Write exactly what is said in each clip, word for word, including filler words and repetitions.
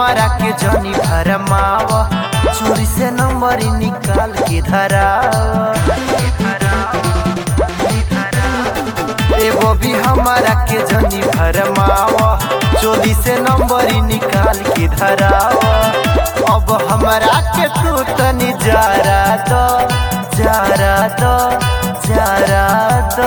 हमारा के जनी भरमाव, चोरी से नंबर निकाल के धराव। एगो भी हमारा के जनी भरमाव, चोरी से नंबर निकाल के धराव। अब हमारा के तू तनी जरा दो जरा दो जरा दो।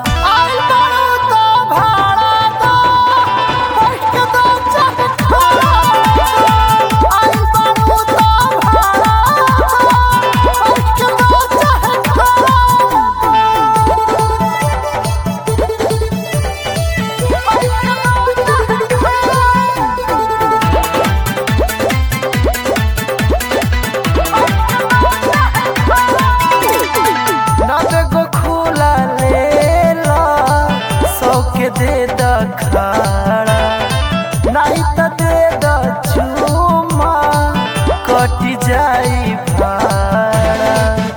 दे द खाड़ा नहीं तो दे द चुमा, कटी जाई भाड़ा।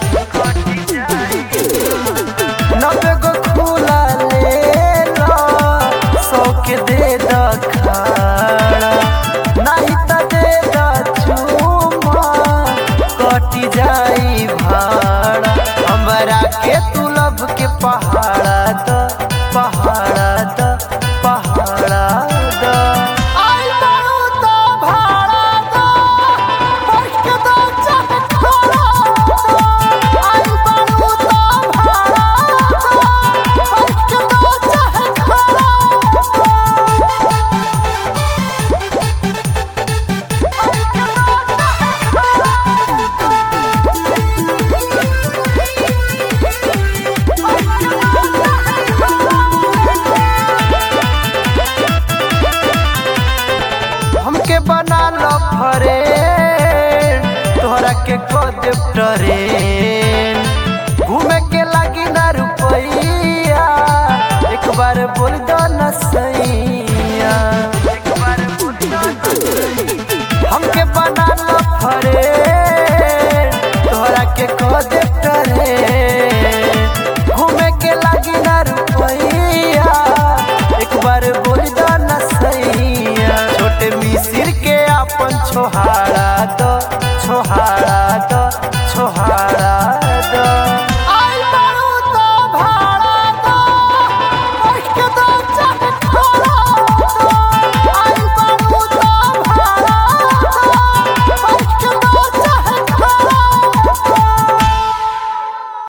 नब्बे गो खुला ले लो, सौ के दे द खाड़ा नहीं तो दे द चुमा, कटी जाई भाड़ा। हमरा के तू लब के पहाड़ा द पहाड़ा द पहाड़ा द। आई बारू तो भाड़ा द, बैठ के दो चाहे खड़ा द। आई बारू तो भाड़ा द, बैठ के दो चाहे खड़ा हमके बना लो फ्रेंड, तोहरा के कदेव ट्रेन। घूमे के लागी ना रुपैया, एक बार बोल दो न।